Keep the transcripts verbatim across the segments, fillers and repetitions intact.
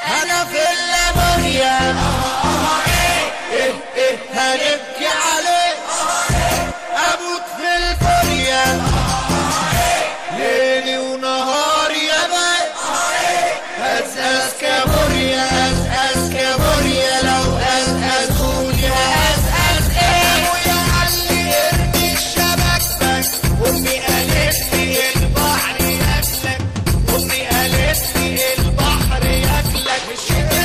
انا في الليمونيا ايه ايه هنبكي عليه اموت في الفوريا ليلي ونهاري يا بس اساس كابوريا اساس كابوريا لو اساسوني اساس ايه ويا علي ارمي الشبك بس امي قالت لي البحر ياكلك امي قالت لي البحر ياكلك مش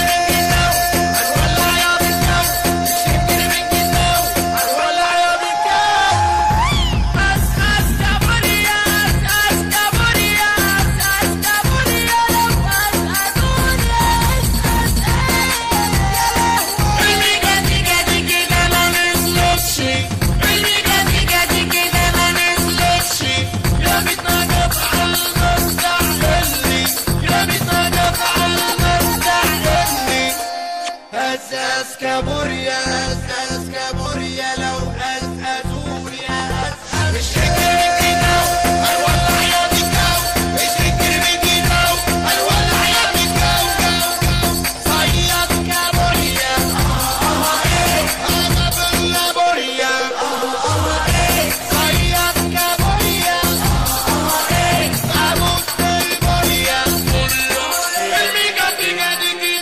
اساس كابوريا اساس كابوريا لو اساسوني اساس مش فكر بيجينا الولع يا بيكاو مش فكر بيجينا الولع يا بيكاو صياد كابوريا انا باللابوريا صياد كابوريا اموت بالبوريا الميجا تيجا تيجي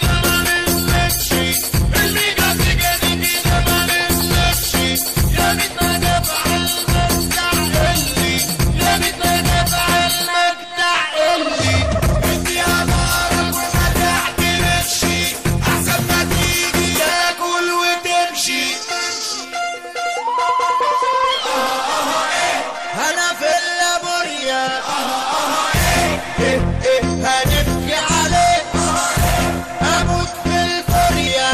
انا في الليمونيا ايه ايه هنبكي عليه اموت في الفوريا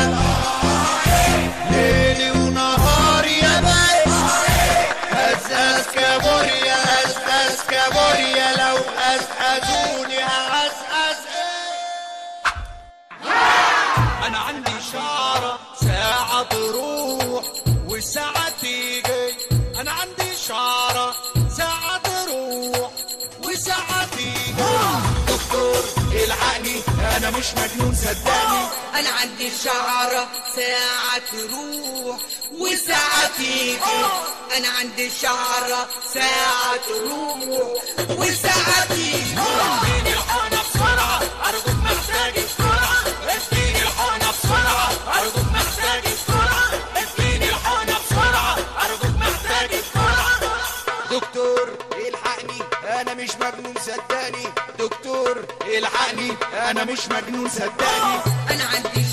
ليلي ونهاري يا بس اساس كابوريا اساس كابوريا لو اساسوني اساس انا عندي شعرة ساعة تروح وساعة تيجي انا عندي شعرة ساعة تروح وساعة تيجي دكتور الحقني انا مش مجنون صدقني انا عندي شعرة ساعة تروح وساعة تيجي انا عندي شعرة ساعة تروح وساعة تيجي اديني الحقنة بسرعة ارجوك محتاج بسرعة اديني الحقنة بسرعة ارجوك محتاج بسرعة اديني الحقنة بسرعة ارجوك محتاج بسرعة دكتور الحقني انا مش مجنون صدقني دكتور الحقني انا مش مجنون صدقني انا عندي